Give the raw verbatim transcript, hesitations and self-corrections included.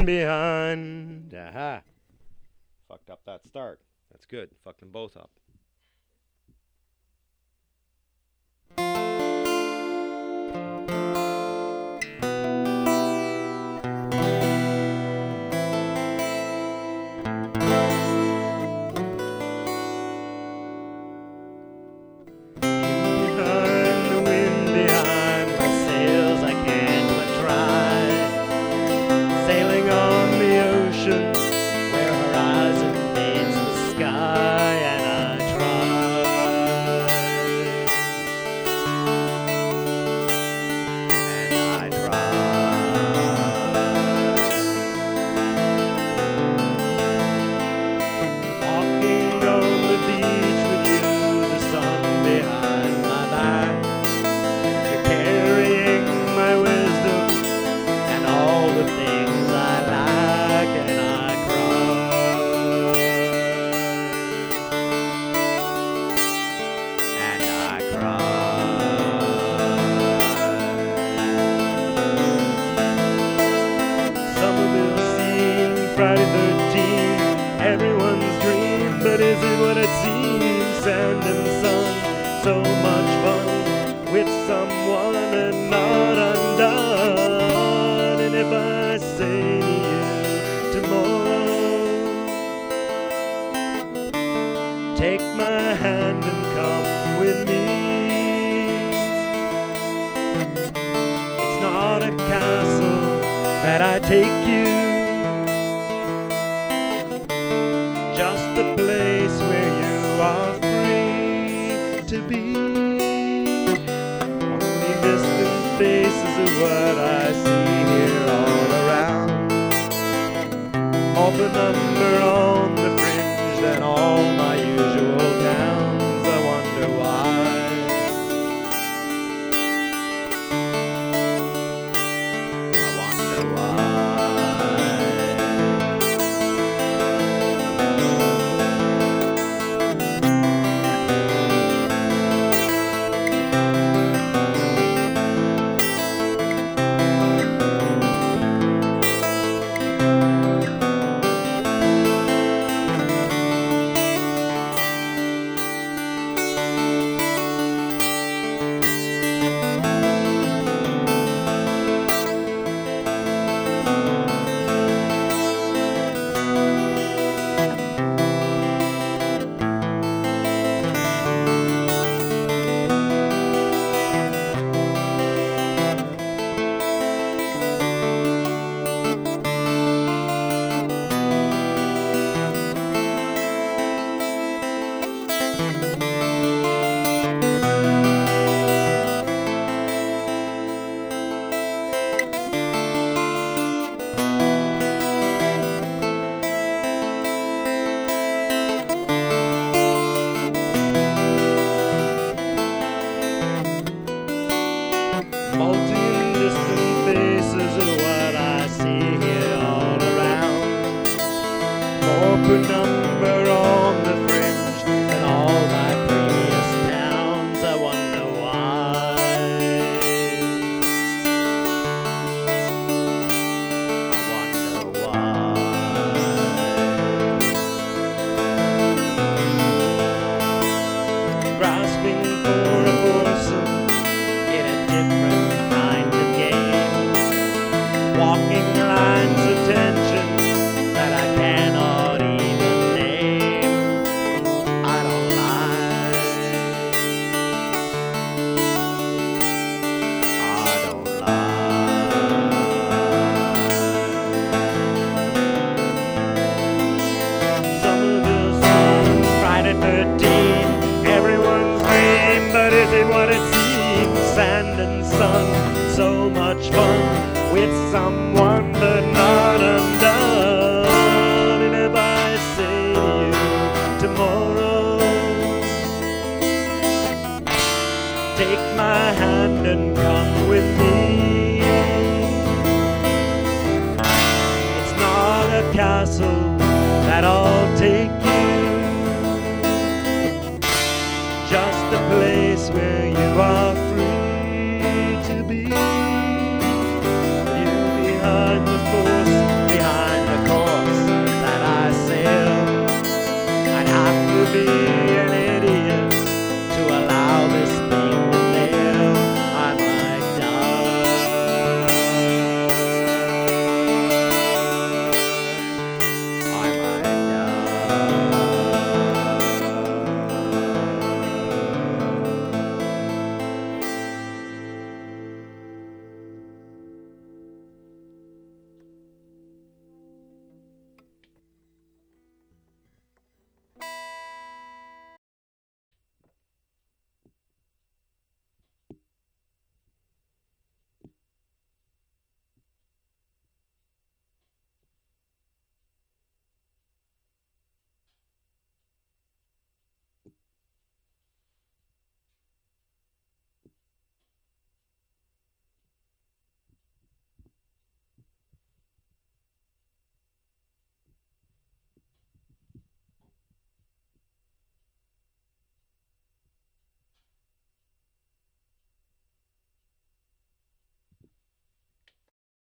wind behind. Aha. Fucked up that start. That's good. Fucked them both up. Friday thirteenth, everyone's dream, but is it what it seems? Sand and sun, so much fun with someone and not undone. And if I say to you tomorrow, take my hand and come with me, it's not a castle that I take you, just a place where you are free to be. Only distant faces of what I see here all around. Open number on the fringe than all my usual towns. I wonder why. I wonder why. Multi-distant faces are what I see here all around. More per number on the fringe than all my previous towns. I wonder why. I wonder why. Grasping for a foursome in a different kind of game, walking lines of tension that I cannot even name. I don't lie, I don't lie. Somerville Sun, Friday thirteenth, everyone's dream, but is it what it seems? Sand and sun, so much fun with someone but not undone. And if I say to you tomorrow, take my hand and come with me, it's not a castle